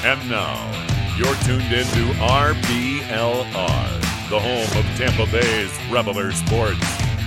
And now, you're tuned into RBLR, the home of Tampa Bay's Reveler Sports.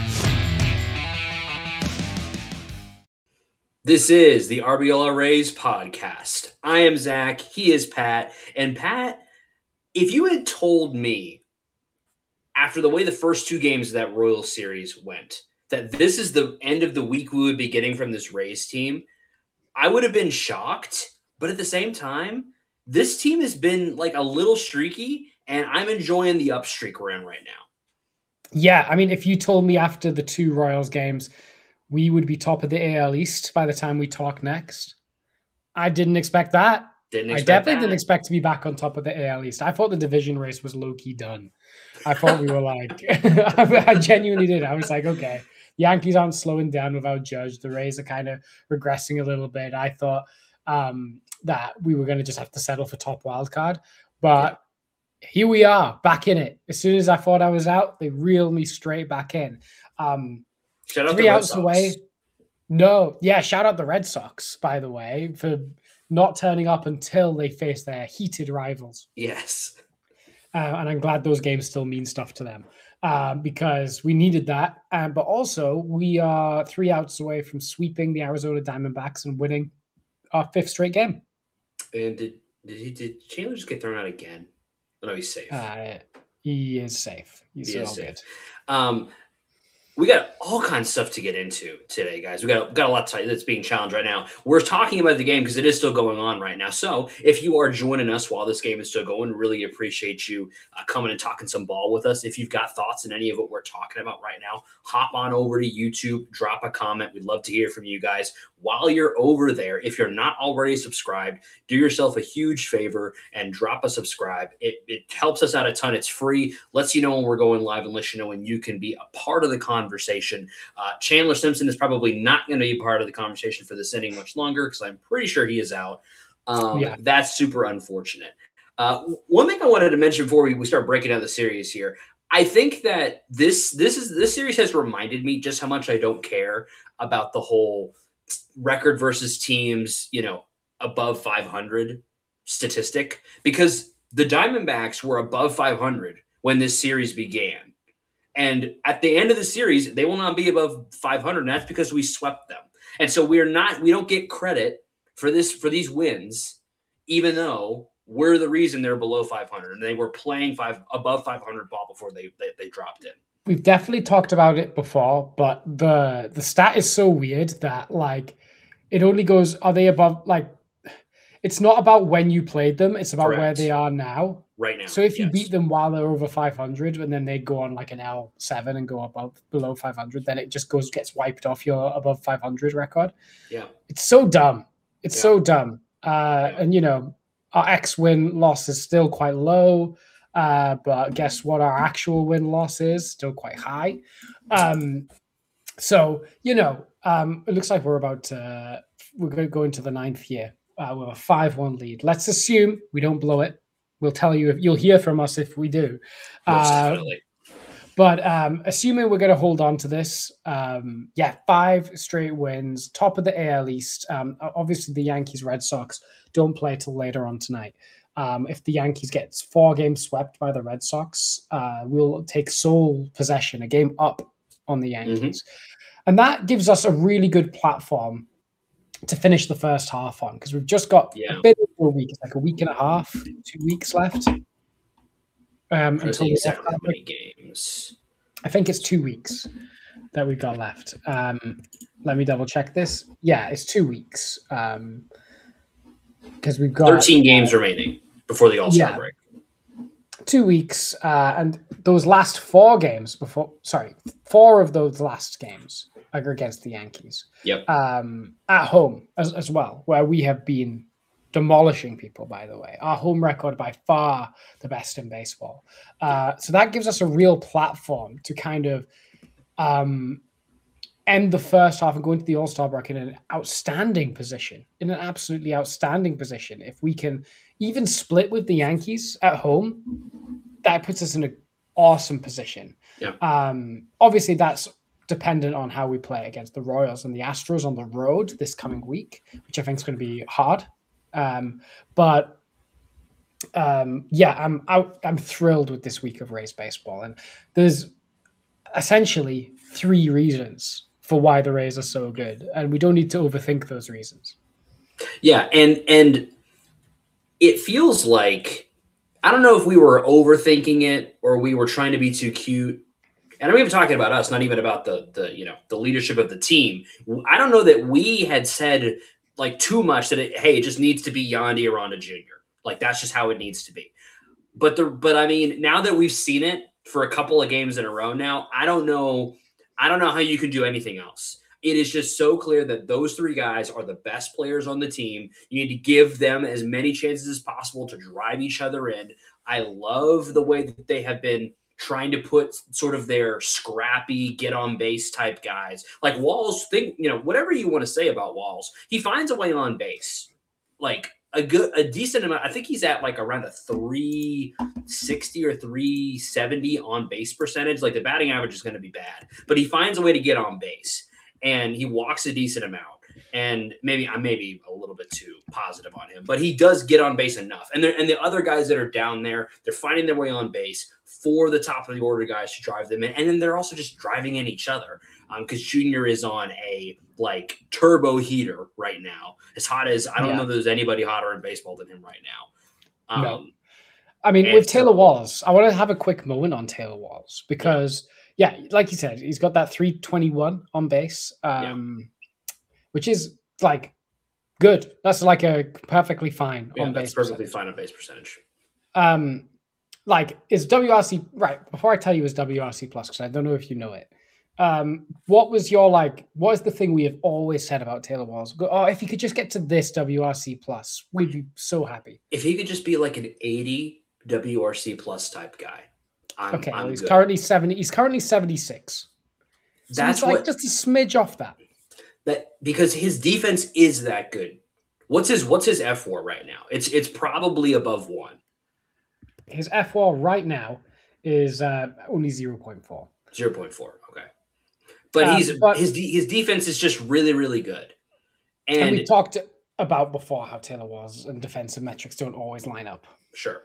This is the RBLR Rays podcast. I am Zach. He is Pat. And Pat, if you had told me after the way the first two games of that Royals series went, that this is the end of the week we would be getting from this Rays team, I would have been shocked. But at the same time, this team has been like a little streaky, and I'm enjoying the up streak we're in right now. Yeah, I mean, if you told me after the two Royals games we would be top of the AL East by the time we talk next, I didn't expect that. I definitely didn't expect to be back on top of the AL East. I thought the division race was low-key done. I thought we were like, I genuinely did. I was like, okay, Yankees aren't slowing down without Judge. The Rays are kind of regressing a little bit. I thought that we were going to just have to settle for top wild card. But here we are, back in it. As soon as I thought I was out, they reeled me straight back in. Shout out 3 outs away. No, yeah, shout out the Red Sox, by the way, for not turning up until they face their heated rivals. Yes. And I'm glad those games still mean stuff to them because we needed that. But also, we are 3 outs away from sweeping the Arizona Diamondbacks and winning our 5th straight game. And did Chandler just get thrown out again? Oh, no, he's safe. He is safe. He's all safe. good. We got all kinds of stuff to get into today, guys. We got a lot that's being challenged right now. We're talking about the game because it is still going on right now. So if you are joining us while this game is still going, really appreciate you coming and talking some ball with us. If you've got thoughts on any of what we're talking about right now, hop on over to YouTube, drop a comment. We'd love to hear from you guys. While you're over there, if you're not already subscribed, do yourself a huge favor and drop a subscribe. It helps us out a ton. It's free. Lets you know when we're going live and lets you know when you can be a part of the conversation. Chandler Simpson is probably not going to be part of the conversation for this inning much longer because I'm pretty sure he is out. That's super unfortunate. One thing I wanted to mention before we start breaking down the series here, I think that this series has reminded me just how much I don't care about the whole record versus teams, above 500 statistic, because the Diamondbacks were above 500 when this series began. And at the end of the series, they will not be above 500, and that's because we swept them. And so we don't get credit for these wins, even though we're the reason they're below 500, and they were playing above 500 ball before they dropped in. We've definitely talked about it before, but the stat is so weird that it only goes, are they above, it's not about when you played them, it's about where they are now. Right now. So if you beat them while they're over 500 and then they go on an L7 and go below 500, then it just gets wiped off your above 500 record. Yeah. It's so dumb. It's so dumb. And our X-win loss is still quite low. But guess what? Our actual win-loss is still quite high. So it looks like we're going to go into the 9th year with a 5-1 lead. Let's assume we don't blow it. We'll tell you you'll hear from us if we do. Definitely. But assuming we're going to hold on to this, 5 straight wins, top of the AL East. Obviously, the Yankees, Red Sox don't play till later on tonight. If the Yankees get 4 games swept by the Red Sox, we'll take sole possession, a game up on the Yankees. Mm-hmm. And that gives us a really good platform to finish the first half on, because we've just got a bit over a week. It's like a week and a half, 2 weeks left. Until we have how many games? I think it's 2 weeks that we've got left. Let me double check this. Yeah, it's 2 weeks. Because we've got 13 games remaining before the All-Star break. 2 weeks, and those last 4 games 4 of those last games are against the Yankees. Yep. At home as well, where we have been demolishing people, by the way. Our home record by far the best in baseball. So that gives us a real platform to kind of end the first half and go into the All-Star break in an outstanding position, in an absolutely outstanding position. If we can even split with the Yankees at home, that puts us in an awesome position. Yeah. Obviously, that's dependent on how we play against the Royals and the Astros on the road this coming week, which I think is going to be hard. But I'm thrilled with this week of Rays baseball, and there's essentially 3 reasons for why the Rays are so good, and we don't need to overthink those reasons. Yeah, and it feels like, I don't know if we were overthinking it or we were trying to be too cute. And I'm even talking about us, not even about the leadership of the team. I don't know that we had said like too much that it just needs to be Yandy Aranda Jr. Like that's just how it needs to be. But I mean, now that we've seen it for a couple of games in a row now, I don't know how you can do anything else. It is just so clear that those 3 guys are the best players on the team. You need to give them as many chances as possible to drive each other in. I love the way that they have been trying to put sort of their scrappy, get on base type guys. Like Walls, whatever you want to say about Walls, he finds a way on base. Like a decent amount. I think he's at like around a 360 or 370 on base percentage. Like the batting average is going to be bad, but he finds a way to get on base. And he walks a decent amount. And maybe I'm a little bit too positive on him, but he does get on base enough. And the other guys that are down there, they're finding their way on base for the top of the order guys to drive them in. And then they're also just driving in each other because Junior is on a like turbo heater right now. As hot as I don't know there's anybody hotter in baseball than him right now. No. I mean, with Taylor Walls, I want to have a quick moment on Taylor Walls because like you said, he's got that 321 on base, which is like good. That's like a perfectly fine on base. Perfectly fine on base percentage. Like is WRC right? Before I tell you his WRC plus, because I don't know if you know it. What is the thing we have always said about Taylor Walls? Oh, if he could just get to this WRC plus, we'd be so happy. If he could just be like an 80 WRC plus type guy. He's good. Currently 70. He's currently 76. So that's like just a smidge off that. Because his defense is that good. What's his F4 right now? It's probably above 1. His F4 right now is only 0.4. 0.4. Okay, but his defense is just really, really good. And we talked about before how Taylor Walls and defensive metrics don't always line up. Sure.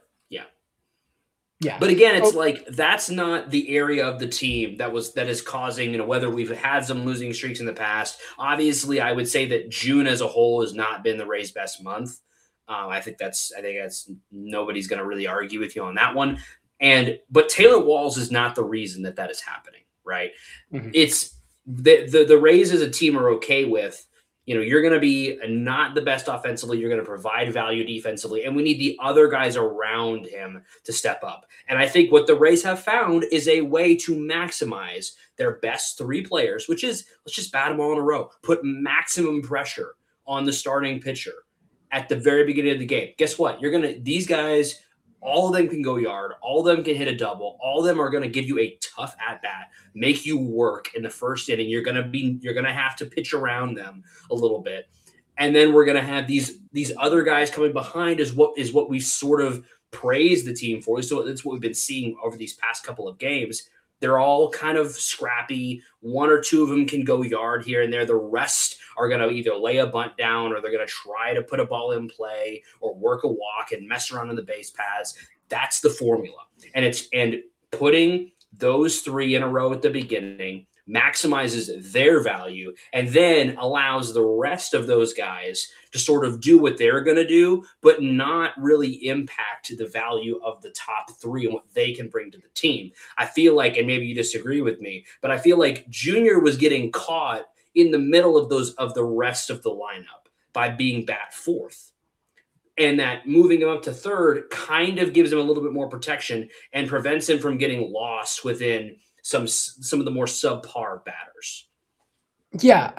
Yeah. But again, it's like that's not the area of the team that is causing, whether we've had some losing streaks in the past. Obviously, I would say that June as a whole has not been the Rays' best month. I think that's nobody's going to really argue with you on that one. But Taylor Walls is not the reason that is happening, right? Mm-hmm. It's the Rays as a team are okay with. You're going to be not the best offensively. You're going to provide value defensively. And we need the other guys around him to step up. And I think what the Rays have found is a way to maximize their best 3 players, which is let's just bat them all in a row. Put maximum pressure on the starting pitcher at the very beginning of the game. Guess what? These guys, all of them can go yard. All of them can hit a double. All of them are going to give you a tough at-bat, make you work in the first inning. You're going to have to pitch around them a little bit. And then we're going to have these other guys coming behind is what we sort of praised the team for. So that's what we've been seeing over these past couple of games. They're all kind of scrappy. 1 or 2 of them can go yard here and there. The rest are going to either lay a bunt down or they're going to try to put a ball in play or work a walk and mess around in the base paths. That's the formula. And putting those 3 in a row at the beginning maximizes their value and then allows the rest of those guys to sort of do what they're going to do, but not really impact the value of the top 3 and what they can bring to the team. I feel like, and maybe you disagree with me, but I feel like Junior was getting caught in the middle of the rest of the lineup by being bat 4th. And that moving him up to 3rd kind of gives him a little bit more protection and prevents him from getting lost within some of the more subpar batters. Yeah,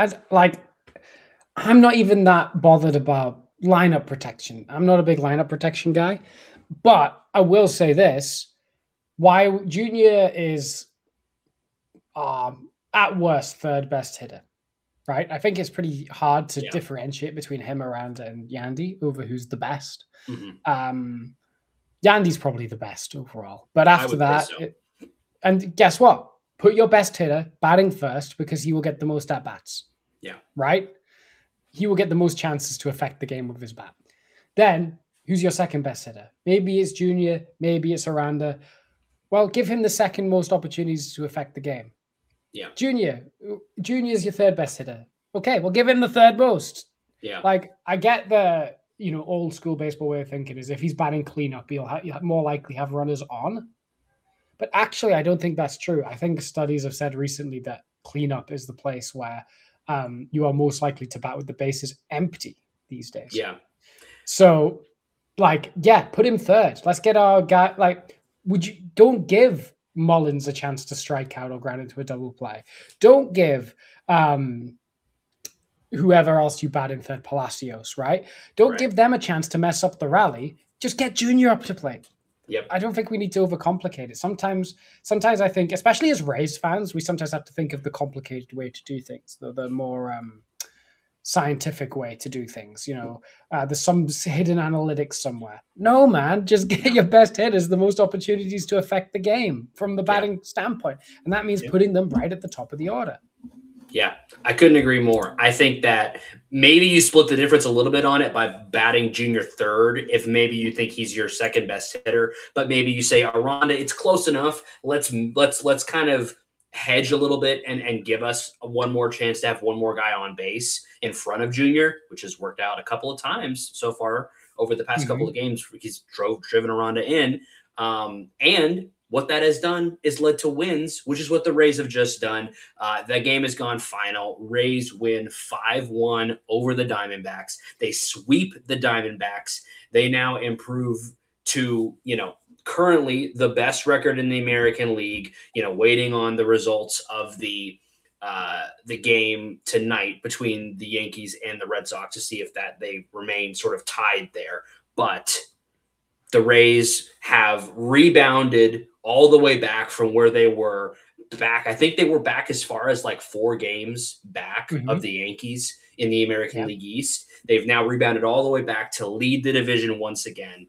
I'm not even that bothered about lineup protection. I'm not a big lineup protection guy, but I will say this: why Junior is at worst 3rd best hitter, right? I think it's pretty hard to differentiate between him, Aranda, and Yandy over who's the best. Mm-hmm. Yandy's probably the best overall, but after that. And guess what? Put your best hitter batting first because he will get the most at-bats. Yeah. Right? He will get the most chances to affect the game with his bat. Then Who's your second best hitter? Maybe it's Junior, maybe it's Aranda. Well, give him the second most opportunities to affect the game. Yeah. Junior is your third best hitter. Okay, well, give him the third most. Yeah. Like, I get the, old school baseball way of thinking is if he's batting cleanup, you'll more likely have runners on. But actually, I don't think that's true. I think studies have said recently that cleanup is the place where you are most likely to bat with the bases empty these days. Yeah. So, put him third. Let's get our guy. Don't give Mullins a chance to strike out or ground into a double play. Don't give whoever else you bat in third, Palacios, right? Don't give them a chance to mess up the rally. Just get Junior up to plate. Yep. I don't think we need to overcomplicate it. Sometimes I think, especially as Rays fans, we sometimes have to think of the complicated way to do things, the more scientific way to do things. There's some hidden analytics somewhere. No, man, just get your best hitters the most opportunities to affect the game from the batting standpoint. And that means putting them right at the top of the order. Yeah, I couldn't agree more. I think that maybe you split the difference a little bit on it by batting Junior third if maybe you think he's your second best hitter, but maybe you say Aranda, it's close enough. Let's kind of hedge a little bit and give us one more chance to have one more guy on base in front of Junior, which has worked out a couple of times so far over the past couple of games. He's driven Aranda in, and what that has done is led to wins, which is what the Rays have just done. That game has gone final. Rays win 5-1 over the Diamondbacks. They sweep the Diamondbacks. They now improve to, currently the best record in the American League, waiting on the results of the game tonight between the Yankees and the Red Sox to see if they remain sort of tied there. But the Rays have rebounded all the way back from where they were back. I think they were back as far as 4 games back of the Yankees in the American League East. They've now rebounded all the way back to lead the division once again.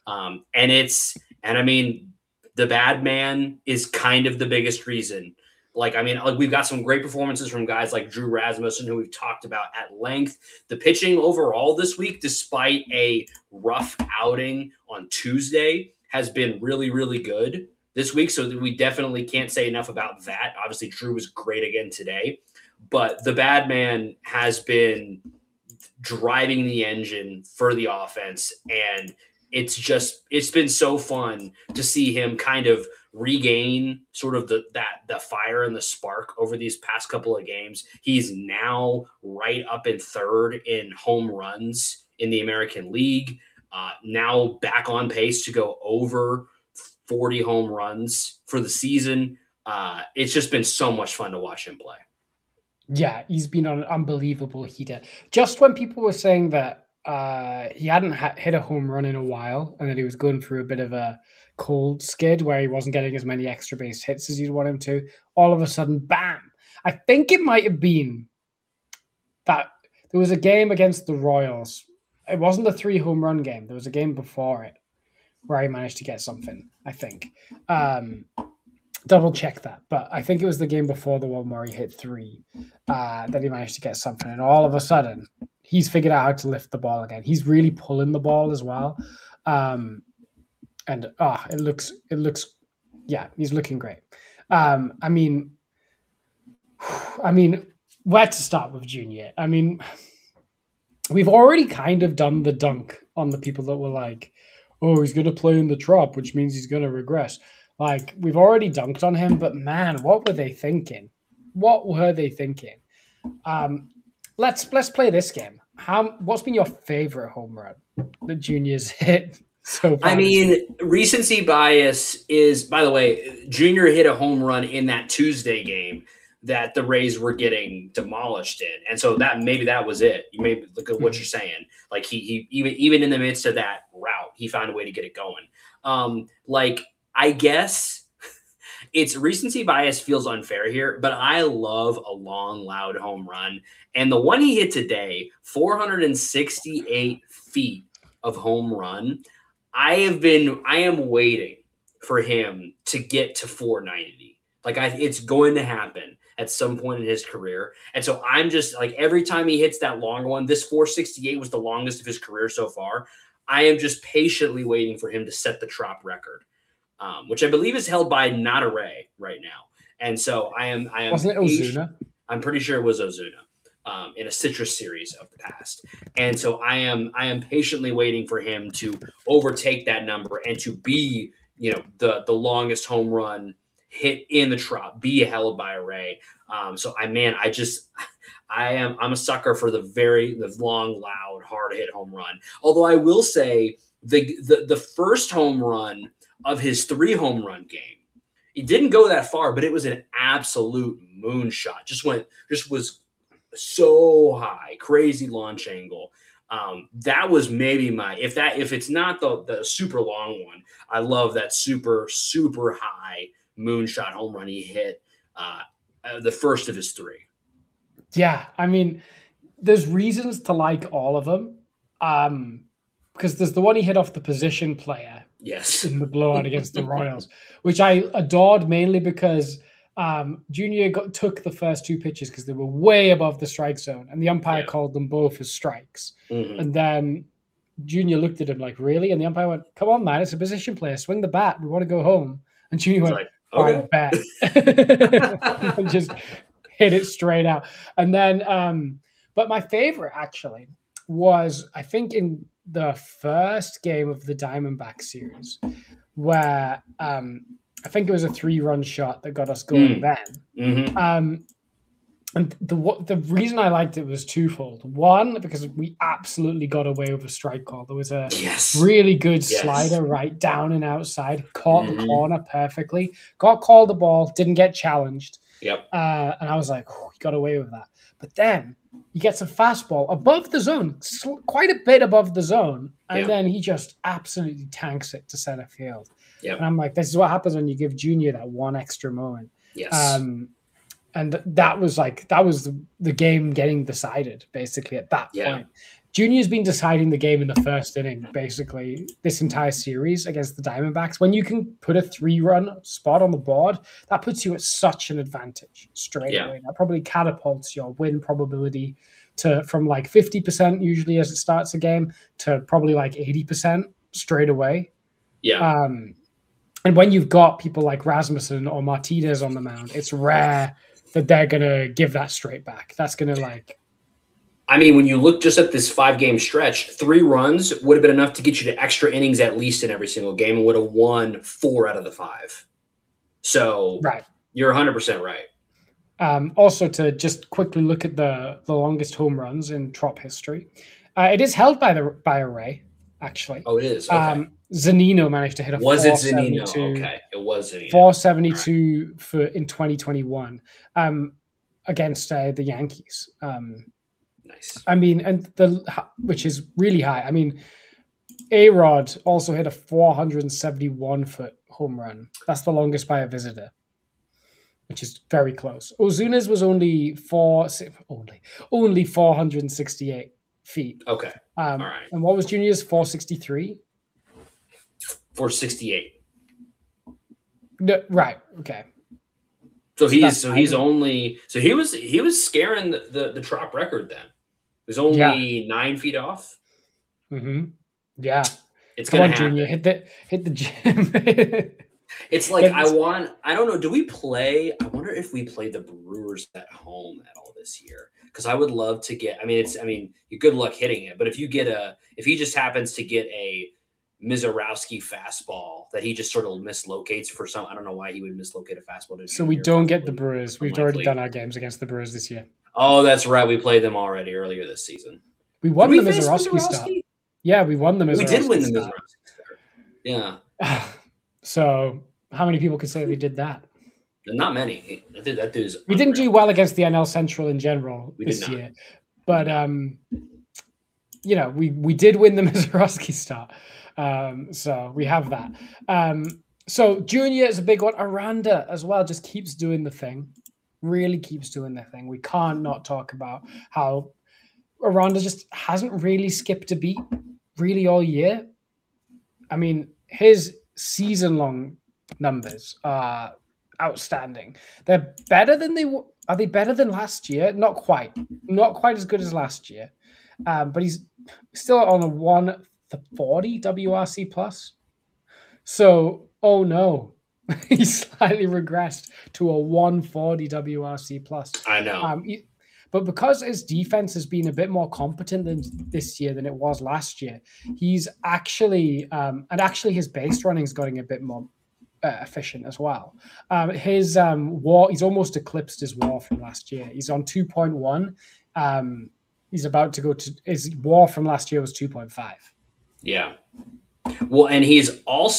And I mean, the bad man is kind of the biggest reason. We've got some great performances from guys like Drew Rasmussen, who we've talked about at length. The pitching overall this week, despite a rough outing on Tuesday, has been really, really good this week. So we definitely can't say enough about that. Obviously, Drew was great again today. But the bad man has been driving the engine for the offense. And it's been so fun to see him kind of regain sort of the fire and the spark over these past couple of games. He's now right up in third in home runs in the American League. Now back on pace to go over 40 home runs for the season. It's just been so much fun to watch him play. Yeah, he's been on an unbelievable heater. Just when people were saying that he hadn't hit a home run in a while and that he was going through a bit of a cold skid where he wasn't getting as many extra base hits as you'd want him to, all of a sudden, bam. I think it might have been that there was a game against the Royals. It wasn't the 3 home run game. There was a game before it where he managed to get something, I think. Double check that. But I think it was the game before the one where he hit 3 that he managed to get something. And all of a sudden, he's figured out how to lift the ball again. He's really pulling the ball as well. And it looks, he's looking great. I mean, where to start with Junior? I mean, we've already kind of done the dunk on the people that were like, oh, he's going to play in the Trop, which means he's going to regress. We've already dunked on him, but man, what were they thinking? Let's play this game. What's been your favorite home run that Junior's hit so far? I mean, recency bias is, by the way, Junior hit a home run in that Tuesday game that the Rays were getting demolished in. And so maybe that was it. You may look at what you're saying. He even in the midst of that route, he found a way to get it going. I guess it's recency bias feels unfair here, but I love a long, loud home run. And the one he hit today, 468 feet of home run. I am waiting for him to get to 490. It's going to happen at some point in his career. And so I'm just every time he hits that long one, this 468 was the longest of his career so far. I am just patiently waiting for him to set the Trop record, which I believe is held by Not Array right now. And so I am. Wasn't it Ozuna? I'm pretty sure it was Ozuna in a Citrus series of the past. And so I am patiently waiting for him to overtake that number and to be, the longest home run hit in the Trop, be held by Array. I'm a sucker for the long, loud, hard hit home run. Although I will say the first home run of his 3 home run game, it didn't go that far, but it was an absolute moonshot. Just was so high, crazy launch angle. That was maybe if it's not the super long one, I love that super, super high moonshot home run he hit, the first of his 3. Yeah, I mean, there's reasons to like all of them. Because there's the one he hit off the position player. Yes. In the blowout against the Royals, which I adored mainly because Junior took the first 2 pitches because they were way above the strike zone, and the umpire called them both as strikes. Mm-hmm. And then Junior looked at him like, really? And the umpire went, come on, man, it's a position player. Swing the bat. We want to go home. And Junior went, like, okay. Bet. And just hit it straight out. And then, but my favorite actually was, I think, in the first game of the Diamondback series, where I think it was a 3-run shot that got us going then. Mm-hmm. And the reason I liked it was twofold. One, because we absolutely got away with a strike call. There was a really good slider right down and outside, caught the corner perfectly, got called the ball, didn't get challenged. Yep. And I was like, oh, he got away with that. But then he gets a fastball above the zone, quite a bit above the zone, and then he just absolutely tanks it to center field. Yep. And I'm like, this is what happens when you give Junior that one extra moment. Yes. And that was the game getting decided basically at that point. Junior's been deciding the game in the first inning, basically this entire series against the Diamondbacks. When you can put a 3-run spot on the board, that puts you at such an advantage straight away. That probably catapults your win probability from like 50% usually as it starts a game to probably like 80% straight away. Yeah. And when you've got people like Rasmussen or Martinez on the mound, it's rare that they're going to give that straight back. That's going to when you look just at this 5-game stretch, 3 runs would have been enough to get you to extra innings at least in every single game and would have won 4 out of the 5. So you're 100% right. Also, to just quickly look at the longest home runs in Trop history, it is held by Array, actually. Oh, it is? Okay. Zanino managed to hit a 472. Was it Zanino? Okay, it was Zanino. 472 in 2021 against the Yankees. Nice. I mean, and which is really high. I mean, A-Rod also hit a 471-foot home run. That's the longest by a visitor, which is very close. Ozuna's was only 468 feet. Okay. All right. And what was Junior's? 463? 468. No, right. Okay. So he was scaring the Trop record then. It was only 9 feet off. Mm-hmm. Yeah. It's gonna happen. Junior, hit the gym. It's like I don't know. Do we play? I wonder if we play the Brewers at home at all this year. Because I would love to get. You're good luck hitting it. But if he just happens to get a Mizorowski fastball that he just sort of mislocates for some. I don't know why he would mislocate a fastball. So we don't get the Brewers. We've already done our games against the Brewers this year. Oh, that's right. We played them already earlier this season. We won the Mizorowski start. Yeah, we won the Mizorowski. We did win the Mizorowski start. Yeah. So how many people could say we did that? Not many. That dude's. We didn't do well against the NL Central in general this year, but we did win the Mizorowski start. So we have that. So Junior is a big one. Aranda as well just keeps doing the thing. Really keeps doing the thing. We can't not talk about how Aranda just hasn't really skipped a beat really all year. I mean, his season-long numbers are outstanding. They're better than are they better than last year? Not quite as good as last year. But he's still on a 40 WRC plus. So, oh no, he slightly regressed to a 140 WRC plus. I know. But because his defense has been a bit more competent this year than it was last year, he's actually, and actually his base running is getting a bit more efficient as well. His WAR, he's almost eclipsed his WAR from last year. He's on 2.1. He's about to go to, his WAR from last year was 2.5. Yeah. Well, and he's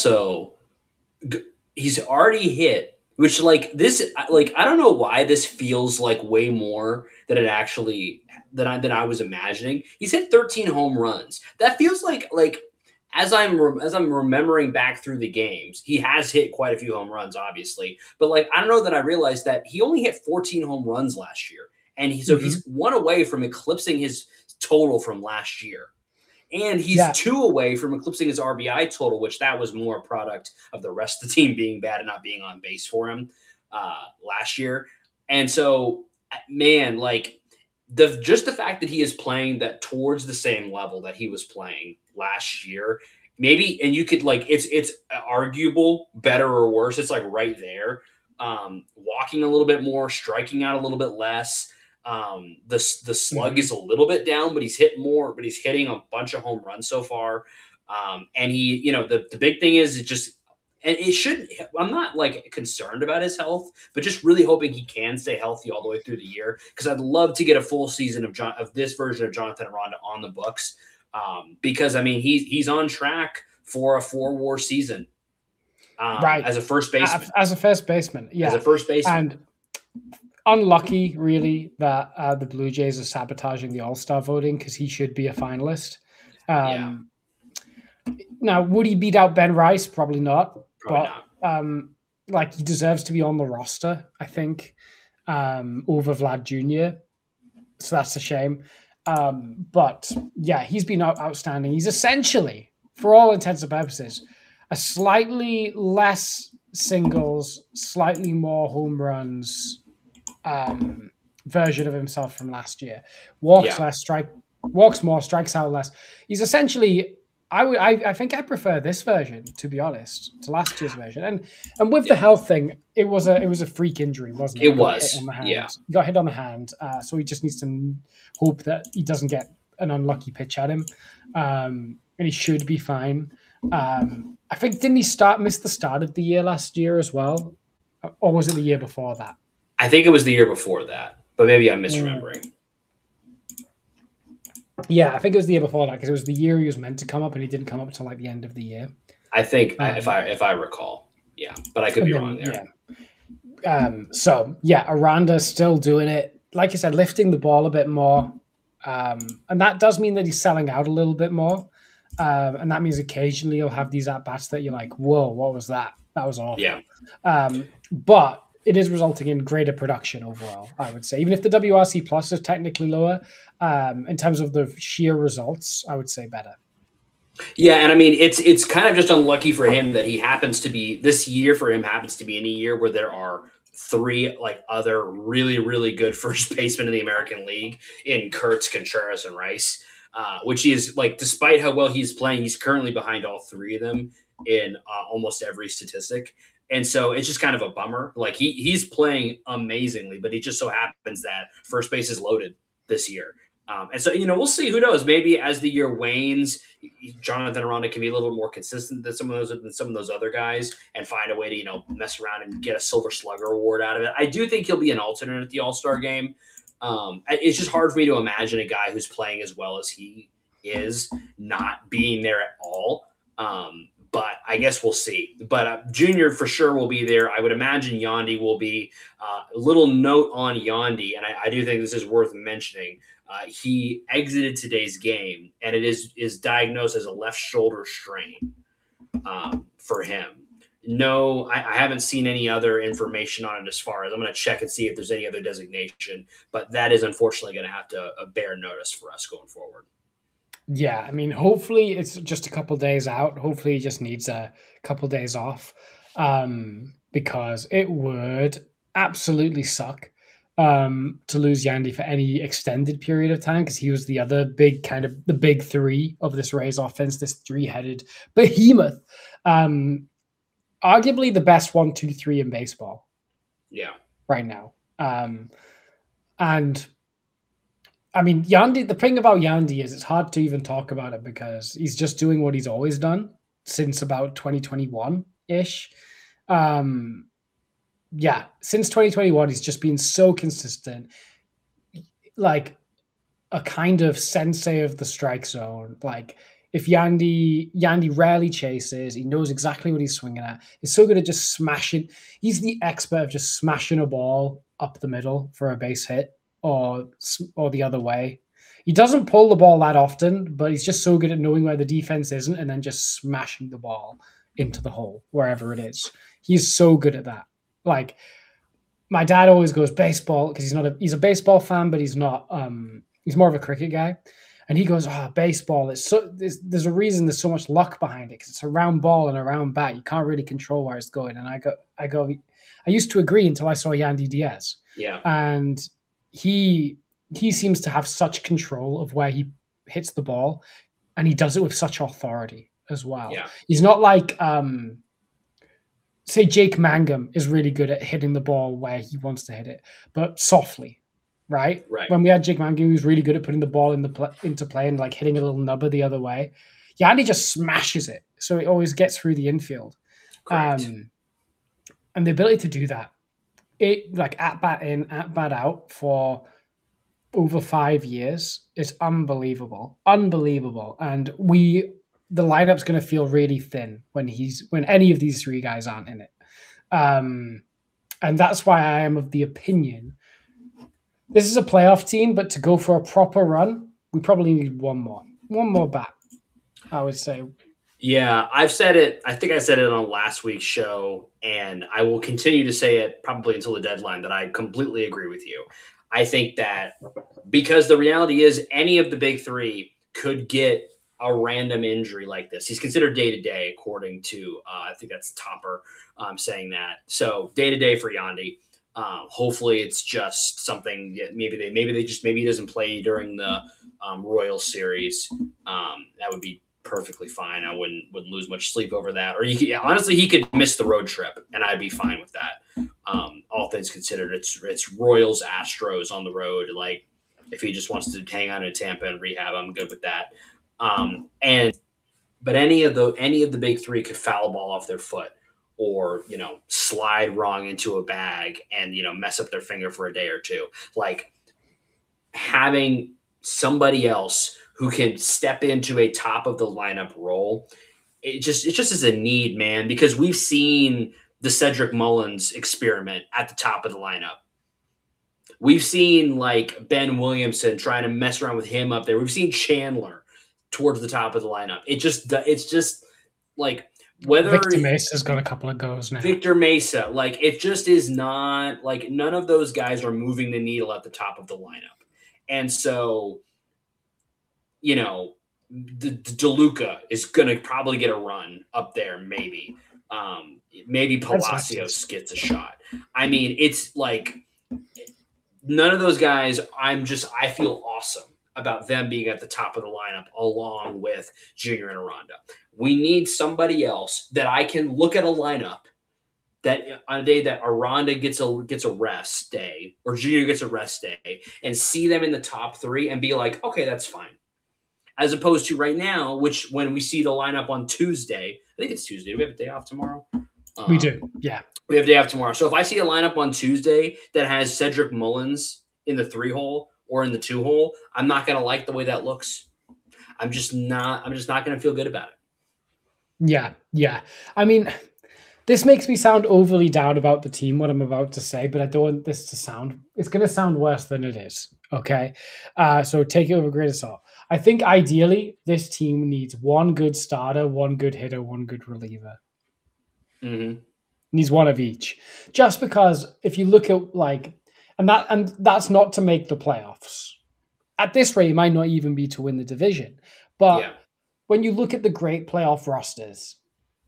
already hit, which like this, like, I don't know why this feels like way more than it actually, than I was imagining. He's hit 13 home runs. That feels like as I'm remembering back through the games, he has hit quite a few home runs, obviously. But like, I don't know that I realized that he only hit 14 home runs last year. And he's one away from eclipsing his total from last year. And he's 2 away from eclipsing his RBI total, which that was more a product of the rest of the team being bad and not being on base for him last year. And so, man, like just the fact that he is playing that towards the same level that he was playing last year, maybe, and you could like, it's arguable, better or worse. It's like right there. Walking a little bit more, striking out a little bit less. The slug is a little bit down, but he's hit more, but he's hitting a bunch of home runs so far. And he, you know, the big thing is it just, and it should, I'm not like concerned about his health, but just really hoping he can stay healthy all the way through the year. Cause I'd love to get a full season of this version of Jonathan Aranda on the books. Because I mean, he's on track for a 4-WAR season. Right. As a first baseman. As a first baseman. Yeah. As a first baseman. And unlucky, really, that the Blue Jays are sabotaging the All-Star voting because he should be a finalist. Now, would he beat out Ben Rice? Probably not. Like, he deserves to be on the roster, I think, over Vlad Jr. So that's a shame. But yeah, he's been outstanding. He's essentially, for all intents and purposes, a slightly less singles, slightly more home runs version of himself from last year. Walks more, strikes out less. He's essentially, I think I prefer this version, to be honest, to last year's version. And with the health thing, it was a freak injury, wasn't it? It was. He got hit on the hand, so he just needs to hope that he doesn't get an unlucky pitch at him, and he should be fine. I think, didn't he miss the start of the year last year as well? Or was it the year before that? I think it was the year before that, but maybe I'm misremembering. Yeah, I think it was the year before that because it was the year he was meant to come up and he didn't come up until like the end of the year. I think if I recall. Yeah, but I could be wrong there. Yeah. So yeah, Aranda's still doing it. Like I said, lifting the ball a bit more. And that does mean that he's selling out a little bit more. And that means occasionally you'll have these at-bats that you're like, whoa, what was that? That was awful. Yeah. But it is resulting in greater production overall, I would say. Even if the WRC plus is technically lower, in terms of the sheer results, I would say better. Yeah, and I mean, it's kind of just unlucky for him that he happens to be, this year for him happens to be in a year where there are 3 like other really, really good first basemen in the American League in Kurtz, Contreras, and Rice. Which he is like, despite how well he's playing, he's currently behind all 3 of them in almost every statistic. And so it's just kind of a bummer. Like he's playing amazingly, but it just so happens that first base is loaded this year. And so, you know, we'll see. Who knows? Maybe as the year wanes, Jonathan Aranda can be a little bit more consistent than some of those other guys and find a way to, you know, mess around and get a Silver Slugger award out of it. I do think he'll be an alternate at the All-Star game. It's just hard for me to imagine a guy who's playing as well as he is not being there at all. But I guess we'll see. But Junior for sure will be there. I would imagine Yandy will be. A little note on Yandy, and I do think this is worth mentioning. He exited today's game, and it is diagnosed as a left shoulder strain for him. No, I haven't seen any other information on it as far as I'm going to check and see if there's any other designation, but that is unfortunately going to have to bear notice for us going forward. Yeah, I mean, hopefully it's just a couple days out. Hopefully he just needs a couple days off because it would absolutely suck to lose Yandy for any extended period of time, because he was the other big the big three of this Rays offense, this three-headed behemoth. Arguably the best 1-2-3 in baseball. Yeah. Right now. And I mean, Yandy, the thing about Yandy is it's hard to even talk about it because he's just doing what he's always done since about 2021-ish. Since 2021, he's just been so consistent, like a kind of sensei of the strike zone. Like if Yandy rarely chases, he knows exactly what he's swinging at. He's so good at just smashing. He's the expert of just smashing a ball up the middle for a base hit or the other way. He doesn't pull the ball that often, but he's just so good at knowing where the defense isn't and then just smashing the ball into the hole, wherever it is. He's so good at that. Like my dad always goes baseball because he's a baseball fan, but he's not. He's more of a cricket guy, and he goes, baseball. There's a reason there's so much luck behind it because it's a round ball and a round bat. You can't really control where it's going. And I used to agree until I saw Yandy Diaz. Yeah, and he seems to have such control of where he hits the ball, and he does it with such authority as well. Yeah, he's not like say Jake Mangum is really good at hitting the ball where he wants to hit it, but softly, right? Right. When we had Jake Mangum, he was really good at putting the ball into play and like hitting a little nubber the other way. Yandy just smashes it, so it always gets through the infield. And the ability to do that, like at bat in, at bat out for over 5 years is unbelievable. And the lineup's going to feel really thin when any of these three guys aren't in it. And that's why I am of the opinion this is a playoff team, but to go for a proper run, we probably need one more bat, I would say. Yeah, I've said it. I think I said it on last week's show, and I will continue to say it probably until the deadline, that I completely agree with you. I think that because the reality is any of the big three could get a random injury like this. He's considered day-to-day, according to, I think that's Topper saying that. So day-to-day for Yandy. Hopefully it's just something that maybe he doesn't play during the Royal series. That would be perfectly fine. I wouldn't lose much sleep over that. Or honestly, he could miss the road trip and I'd be fine with that. All things considered, it's Royals, Astros on the road. Like if he just wants to hang on in Tampa and rehab, I'm good with that. But any of the big three could foul a ball off their foot or, slide wrong into a bag and, mess up their finger for a day or two. Like having somebody else who can step into a top of the lineup role, it just is a need, man, because we've seen the Cedric Mullins experiment at the top of the lineup. We've seen like Ben Williamson trying to mess around with him up there. We've seen Chandler towards the top of the lineup. It's just like whether Victor Mesa's got a couple of goes now. Victor Mesa, like it just is not like none of those guys are moving the needle at the top of the lineup. And so, the DeLuca is going to probably get a run up there. Maybe Palacios gets a shot. I mean, it's like none of those guys. I feel awesome about them being at the top of the lineup along with Junior and Aranda. We need somebody else that I can look at a lineup that on a day that Aranda gets a rest day or Junior gets a rest day and see them in the top three and be like, okay, that's fine. As opposed to right now, which when we see the lineup on Tuesday, I think it's Tuesday. Do we have a day off tomorrow? We do. Yeah. We have a day off tomorrow. So if I see a lineup on Tuesday that has Cedric Mullins in the 3-hole or in the 2-hole, I'm not going to like the way that looks. I'm just not going to feel good about it. Yeah. Yeah. I mean, this makes me sound overly down about the team, what I'm about to say, but I don't want this to sound, it's going to sound worse than it is. Okay. So take it with a grain of salt. I think ideally this team needs one good starter, one good hitter, one good reliever. Mm-hmm. Needs one of each. Just because if you look at and that's not to make the playoffs. At this rate, it might not even be to win the division. But when you look at the great playoff rosters,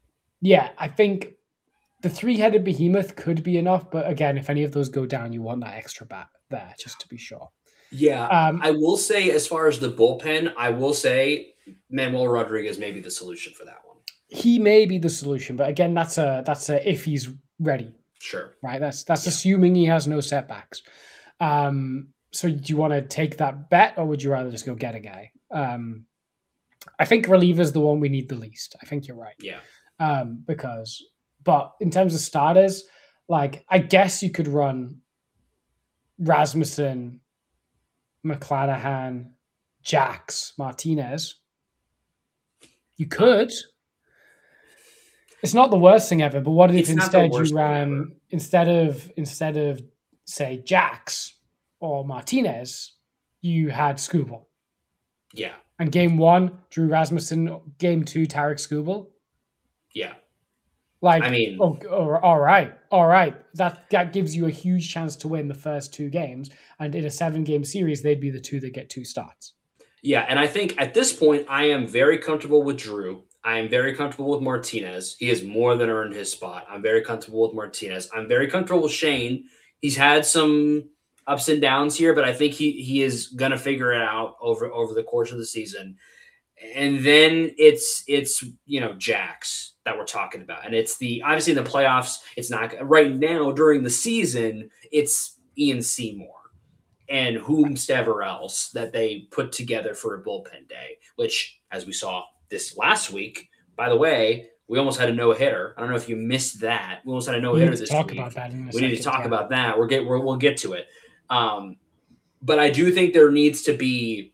I think the 3-headed behemoth could be enough. But again, if any of those go down, you want that extra bat. there, just to be sure. Yeah, I will say, as far as the bullpen, I will say Manuel Rodriguez may be the solution for that one. He may be the solution, but again, that's a if he's ready. Sure. Right. That's assuming he has no setbacks. So do you want to take that bet, or would you rather just go get a guy? I think reliever is the one we need the least. I think you're right. Yeah. But in terms of starters, like, I guess you could run Rasmussen, McClanahan, Jax, Martinez. You could. It's not the worst thing ever, but what if instead you ran instead of say Jax or Martinez, you had Skubal? Yeah. And game 1, Drew Rasmussen. Game 2, Tarik Skubal. Yeah. Like, I mean, all right. That gives you a huge chance to win the first 2 games, and in a 7-game series, they'd be the 2 that get 2 starts. Yeah, and I think at this point, I am very comfortable with Drew. I am very comfortable with Martinez. He has more than earned his spot. I'm very comfortable with Martinez. I'm very comfortable with Shane. He's had some ups and downs here, but I think he is going to figure it out over the course of the season. And then it's Jax that we're talking about. And it's obviously in the playoffs, it's not right now during the season, it's Ian Seymour and whomsoever else that they put together for a bullpen day, which, as we saw this last week, by the way, we almost had a no-hitter. I don't know if you missed that. We almost had a no-hitter this week. We need to talk about that. We'll get to it. But I do think there needs to be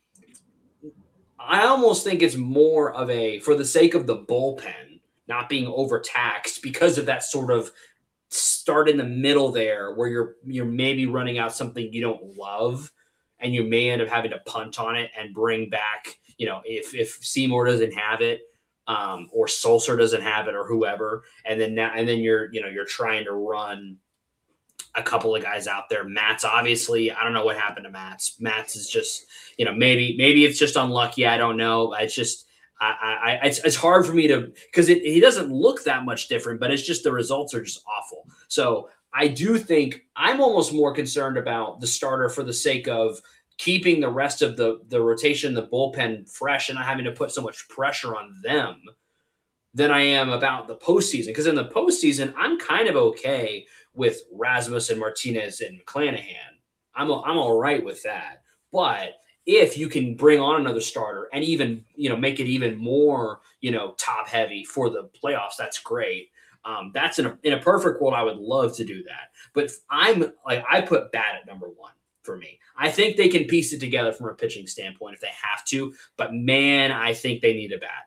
– I almost think it's more of a – for the sake of the bullpen not being overtaxed because of that sort of start in the middle there where you're maybe running out something you don't love and you may end up having to punt on it and bring back – if Seymour doesn't have it, or Sulcer doesn't have it, or whoever, and then you're trying to run a couple of guys out there. Matt's obviously, I don't know what happened to Matt's. Matt's is just, maybe it's just unlucky. I don't know. It's just, it's hard for me to, because he doesn't look that much different, but it's just the results are just awful. So I do think I'm almost more concerned about the starter for the sake of keeping the rest of the rotation, the bullpen fresh, and not having to put so much pressure on them than I am about the postseason. Because in the postseason, I'm kind of okay with Rasmussen, Martinez, and McClanahan. I'm all right with that. But if you can bring on another starter and even, make it even more, top heavy for the playoffs, that's great. That's in a perfect world, I would love to do that. But I put bat at number 1. For me, I think they can piece it together from a pitching standpoint if they have to, but man, I think they need a bat.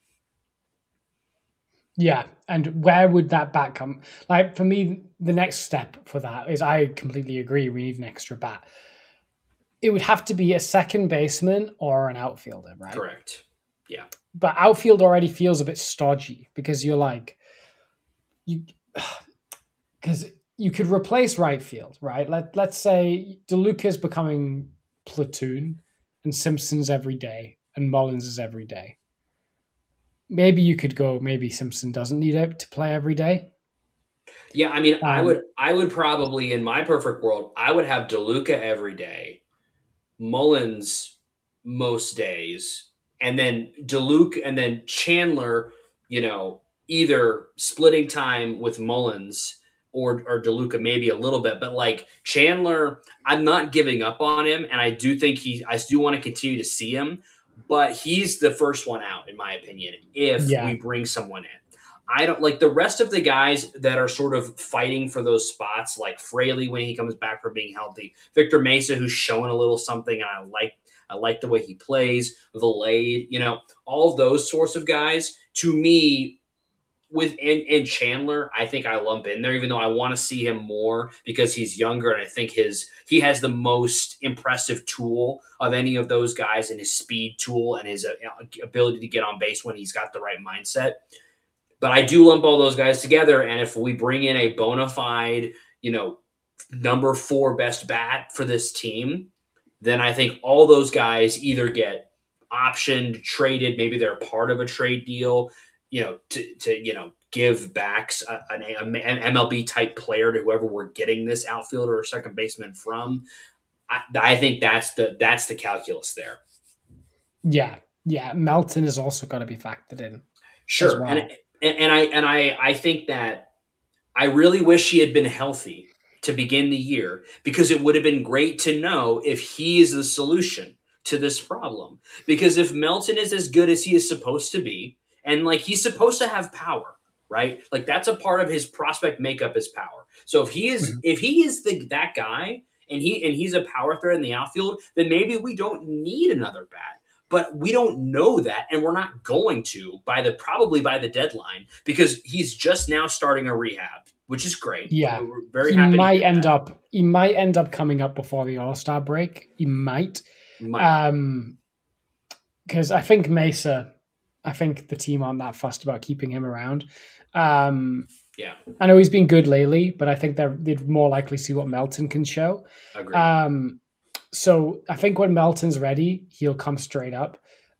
Yeah, and where would that bat come? Like, for me, the next step for that is, I completely agree, we need an extra bat. It would have to be a second baseman or an outfielder, right? Correct. Yeah. But outfield already feels a bit stodgy because because you could replace right field, right? Let's say DeLuca's becoming platoon and Simpson's every day and Mullins is every day. Maybe you could go, maybe Simpson doesn't need it to play every day. Yeah, I mean, I would probably, in my perfect world, I would have DeLuca every day, Mullins most days, and then DeLuca and then Chandler, either splitting time with Mullins or DeLuca maybe a little bit, but like Chandler, I'm not giving up on him. And I do think I do want to continue to see him, but he's the first one out, in my opinion, if we bring someone in. I don't like the rest of the guys that are sort of fighting for those spots, like Fraley when he comes back from being healthy, Victor Mesa, who's showing a little something. And I like the way he plays, Valade, all of those sorts of guys. To me, and Chandler, I think I lump in there, even though I want to see him more because he's younger. And I think he has the most impressive tool of any of those guys, and his speed tool and his ability to get on base when he's got the right mindset. But I do lump all those guys together. And if we bring in a bona fide, number 4 best bat for this team, then I think all those guys either get optioned, traded, maybe they're part of a trade deal, to give backs an MLB type player to whoever we're getting this outfielder or second baseman from. I think that's the calculus there. Yeah. Melton has also got to be factored in. Sure. Well. And I think that I really wish he had been healthy to begin the year, because it would have been great to know if he is the solution to this problem. Because if Melton is as good as he is supposed to be, and like he's supposed to have power, right? Like that's a part of his prospect makeup is power. So if he is that guy and he's a power threat in the outfield, then maybe we don't need another bat. But we don't know that, and we're not going to probably by the deadline, because he's just now starting a rehab, which is great. Yeah, we're very happy. He might end up coming up before the All-Star break. He might. Because I think Mesa, I think the team aren't that fussed about keeping him around. Yeah, I know he's been good lately, but I think they'd more likely see what Melton can show. Agreed. So I think when Melton's ready, he'll come straight up.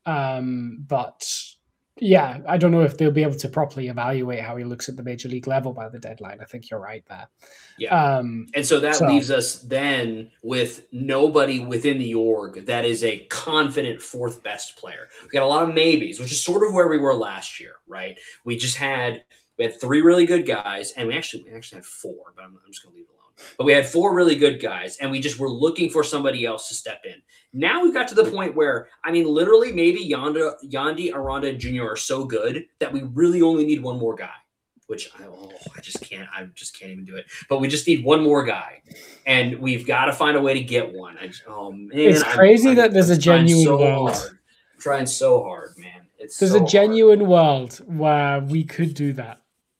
But yeah, I don't know if they'll be able to properly evaluate how he looks at the major league level by the deadline. I think you're right there. Yeah. And so that leaves us then with nobody within the org that is a confident fourth best player. We've got a lot of maybes, which is sort of where we were last year, right? We had 3 really good guys, and we actually had 4, but I'm just going to leave it alone. But we had 4 really good guys, and we just were looking for somebody else to step in. Now we've got to the point where, I mean, literally maybe Yandy Aranda Jr. are so good that we really only need one more guy, which I just can't even do it. But we just need one more guy, and we've got to find a way to get one. It's crazy that there's a genuine world. I'm trying so hard, man. There's a genuine world where we could do that.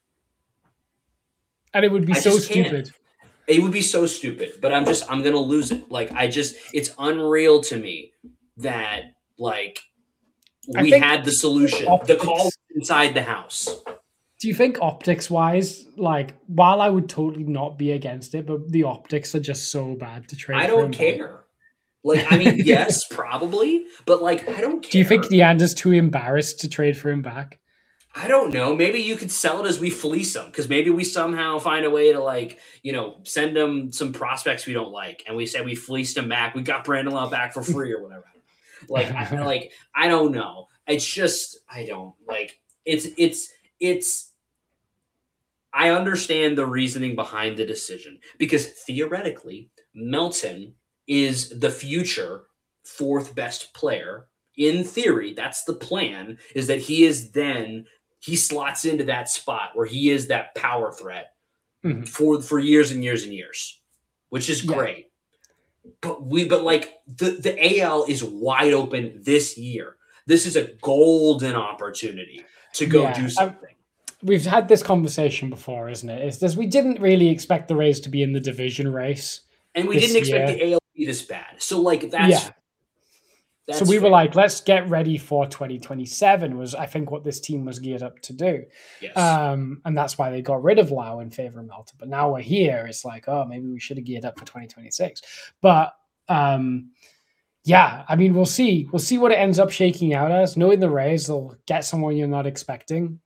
And it would be so stupid. It would be so stupid, but I'm going to lose it. Like, it's unreal to me that, like, we had the solution. The call inside the house. Do you think optics-wise, like, while I would totally not be against it, but the optics are just so bad to trade? I don't care. Like, I mean, yes, probably, but, like, I don't care. Do you think Leander's too embarrassed to trade for him back? I don't know. Maybe you could sell it as we fleece them, because maybe we somehow find a way to, like, send them some prospects we don't like, and we say we fleeced them back. We got Brandon Lau back for free or whatever. Like, I don't know. It's just I don't like. It's. I understand the reasoning behind the decision, because theoretically Melton is the future 4th best player. In theory, that's the plan. Is that he slots into that spot where he is that power threat for years and years and years, which is great. But the AL is wide open this year. This is a golden opportunity to go do something. We've had this conversation before, isn't it? We didn't really expect the Rays to be in the division race, and we didn't expect the AL to be this bad. So, like, that's so we were like, let's get ready for 2027 was, I think, what this team was geared up to do. Yes. And that's why they got rid of Lau in favor of Melton. But now we're here. It's like, oh, maybe we should have geared up for 2026. But I mean, we'll see. We'll see what it ends up shaking out as. Knowing the Rays, they'll get someone you're not expecting.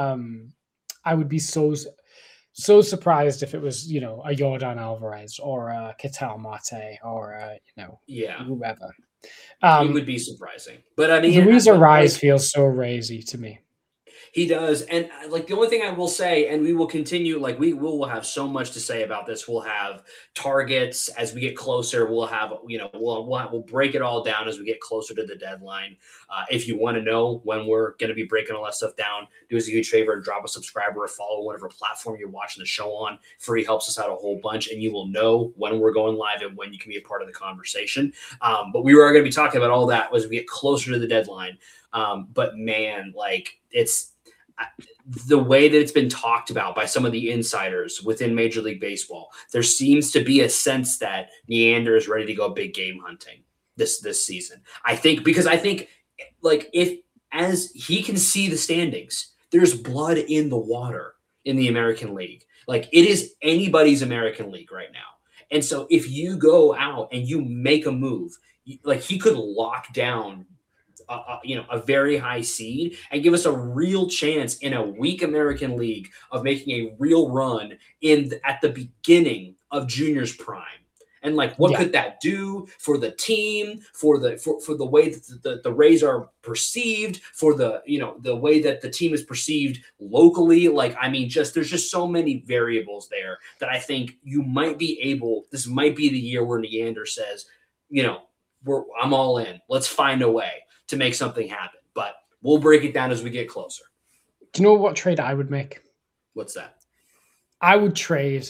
I would be so surprised if it was, a Yordan Alvarez or a Ketel Marte or whoever. It would be surprising, but I mean, Luis Arraez feels so Razy to me. He does, and like the only thing I will say, and we will continue. Like we will have so much to say about this. We'll have targets as we get closer. We'll have we'll break it all down as we get closer to the deadline. If you want to know when we're going to be breaking all that stuff down, do us a huge favor and drop a subscribe or a follow whatever platform you're watching the show on. Free helps us out a whole bunch, and you will know when we're going live and when you can be a part of the conversation. But we are going to be talking about all that as we get closer to the deadline. But man, like it's the way that it's been talked about by some of the insiders within Major League Baseball, there seems to be a sense that Neander is ready to go big game hunting this season. I think like if as he can see the standings, there's blood in the water in the American League. Like it is anybody's American League right now. And so if you go out and you make a move, like he could lock down a very high seed and give us a real chance in a weak American League of making a real run at the beginning of Junior's prime. And like, what could that do for the team, for the way that the Rays are perceived, for the, you know, the way that the team is perceived locally? Like, I mean, there's just so many variables there that I think you might be able, this might be the year where Neander says, you know, I'm all in. Let's find a way to make something happen. But we'll break it down as we get closer. Do you know what trade I would make? What's that? I would trade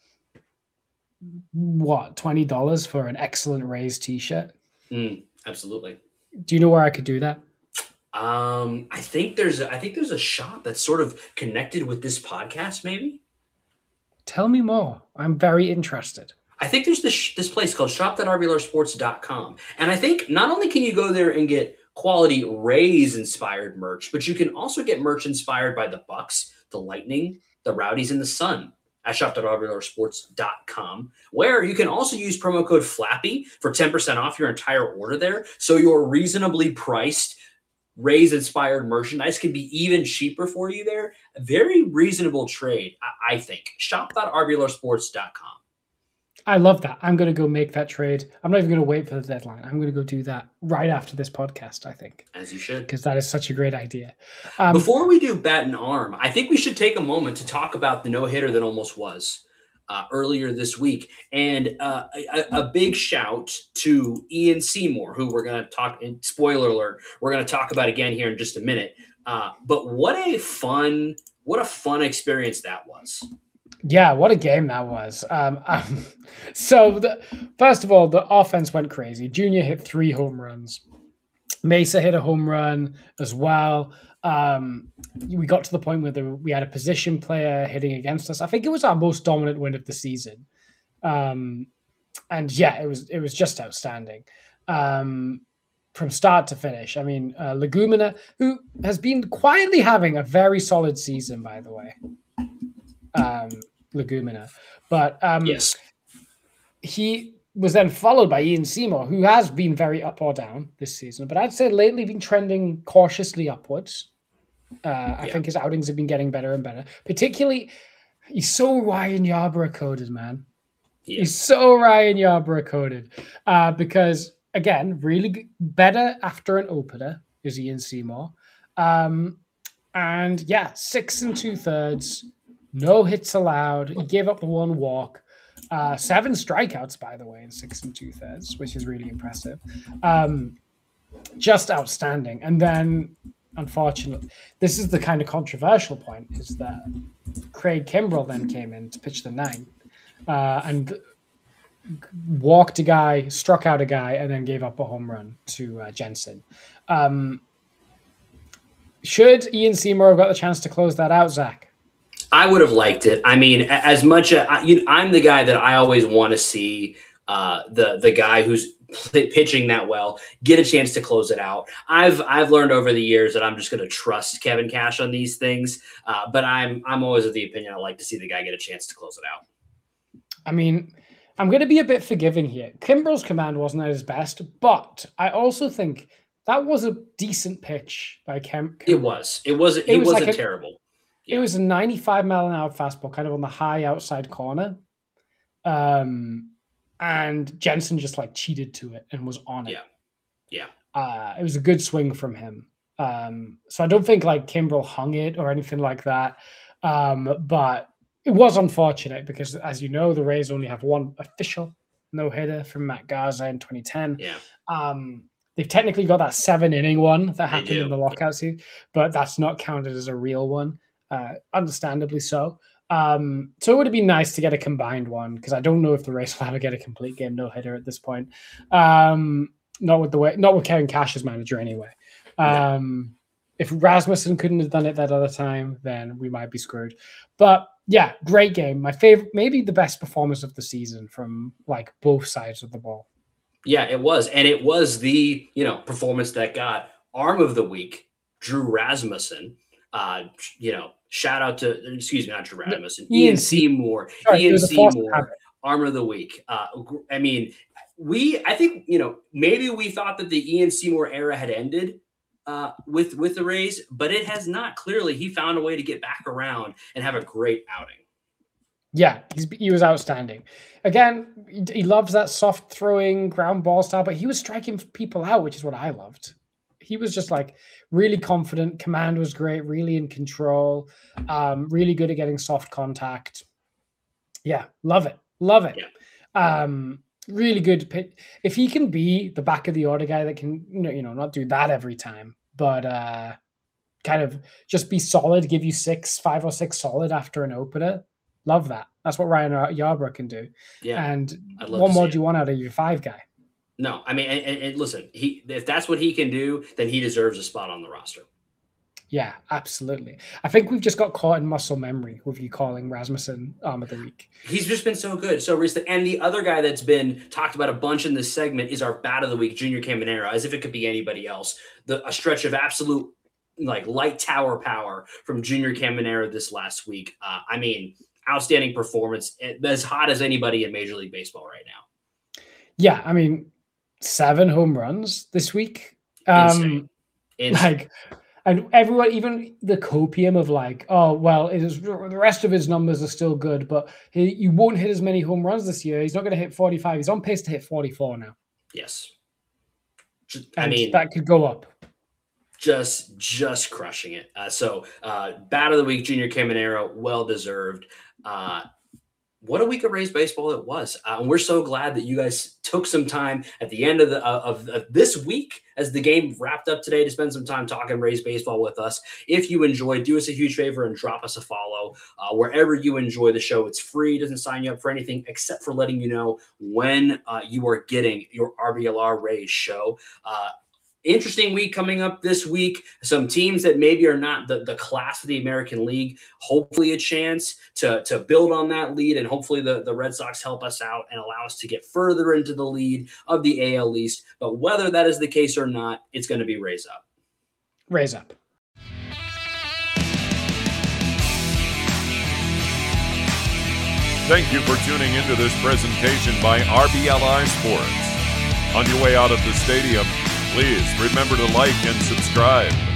$20 for an excellent Rays t-shirt. Absolutely. Do you know where I could do that? I think there's a shop that's sort of connected with this podcast, maybe. Tell me more. I'm very interested. I think there's this place called shop.rblersports.com. And I think not only can you go there and get quality Rays inspired merch, but you can also get merch inspired by the Bucks, the Lightning, the Rowdies, and the Sun at shop.rblersports.com, where you can also use promo code FLAPPY for 10% off your entire order there. So your reasonably priced Rays inspired merchandise can be even cheaper for you there. A very reasonable trade, I think. Shop.rblersports.com. I love that. I'm going to go make that trade. I'm not even going to wait for the deadline. I'm going to go do that right after this podcast, I think. As you should. Because that is such a great idea. Before we do bat and arm, I think we should take a moment to talk about the no-hitter that almost was earlier this week. And a big shout to Ian Seymour, who we're going to talk, spoiler alert, we're going to talk about again here in just a minute. But what a fun experience that was. Yeah, what a game that was. So first of all, the offense went crazy. Junior hit 3 home runs. Mesa hit a home run as well. We got to the point where we had a position player hitting against us. I think it was our most dominant win of the season. And yeah, it was just outstanding. From start to finish. I mean, Legumina, who has been quietly having a very solid season, by the way. Legumina. But yes, he was then followed by Ian Seymour, who has been very up or down this season, but I'd say lately been trending cautiously upwards. I think his outings have been getting better and better. Particularly, he's so Ryan Yarbrough coded, man. Yeah. He's so Ryan Yarbrough coded because, again, really better after an opener is Ian Seymour. And yeah, 6 2/3. No hits allowed. He gave up the 1 walk. 7 strikeouts, by the way, in 6 2/3, which is really impressive. Just outstanding. And then, unfortunately, this is the kind of controversial point, is that Craig Kimbrell then came in to pitch the 9th and walked a guy, struck out a guy, and then gave up a home run to Jensen. Should Ian Seymour have got the chance to close that out, Zach? I would have liked it. I mean, as much I'm the guy that I always want to see the guy who's pitching that well get a chance to close it out. I've learned over the years that I'm just going to trust Kevin Cash on these things, but I'm always of the opinion I like to see the guy get a chance to close it out. I mean, I'm going to be a bit forgiving here. Kimbrell's command wasn't at his best, but I also think that was a decent pitch by Kimbrell. It wasn't terrible. It was a 95-mile-an-hour fastball, kind of on the high outside corner. And Jensen just like cheated to it and was on it. Yeah. It was a good swing from him. So I don't think like Kimbrell hung it or anything like that. But it was unfortunate because, as you know, the Rays only have 1 official no-hitter from Matt Garza in 2010. Yeah. They've technically got that 7-inning one that happened in the lockout season, but that's not counted as a real one. Understandably so. So it would have been nice to get a combined one because I don't know if the Rays will ever get a complete game no-hitter at this point. Not with Kevin Cash as manager anyway. If Rasmussen couldn't have done it that other time, then we might be screwed. But yeah, great game. My favorite, maybe the best performance of the season from like both sides of the ball. Yeah, it was. And it was the, performance that got Arm of the Week, Drew Rasmussen. Shout out to, not Drew Rasmussen, Ian Seymour. Ian Seymour, Arm of the Week. I mean, I think, maybe we thought that the Ian Seymour era had ended with the Rays, but it has not. Clearly, he found a way to get back around and have a great outing. Yeah, he was outstanding. Again, he loves that soft throwing ground ball style, but he was striking people out, which is what I loved. He was just like really confident. Command was great, really in control, really good at getting soft contact. Yeah, love it. Love it. Yeah. Really good pitch. If he can be the back of the order guy that can, not do that every time, but kind of just be solid, give you 5 or 6 solid after an opener. Love that. That's what Ryan Yarbrough can do. Yeah. And what more do you want out of your 5 guy? No, I mean, and listen, if that's what he can do, then he deserves a spot on the roster. Yeah, absolutely. I think we've just got caught in muscle memory with you calling Rasmussen Arm of the Week. He's just been so good. So recently. And the other guy that's been talked about a bunch in this segment is our Bat of the Week, Junior Caminero, as if it could be anybody else. A stretch of absolute light tower power from Junior Caminero this last week. I mean, outstanding performance, as hot as anybody in Major League Baseball right now. Yeah, I mean, 7 home runs this week. Insane. And everyone, even the copium of the rest of his numbers are still good, but you won't hit as many home runs this year. He's not going to hit 45. He's on pace to hit 44 now. Yes. I mean, that could go up. Just crushing it. So Bat of the Week, Junior Caminero, well-deserved. What a week of Rays baseball it was. And we're so glad that you guys took some time at the end of this week as the game wrapped up today to spend some time talking Rays baseball with us. If you enjoyed, do us a huge favor and drop us a follow. Wherever you enjoy the show, it's free. It doesn't sign you up for anything except for letting you know when you are getting your RBLR Rays show. Interesting week coming up this week. Some teams that maybe are not the class of the American League, hopefully a chance to build on that lead, and hopefully the Red Sox help us out and allow us to get further into the lead of the AL East. But whether that is the case or not, it's going to be Rays up. Rays up. Thank you for tuning into this presentation by RBLR Sports. On your way out of the stadium, please remember to like and subscribe.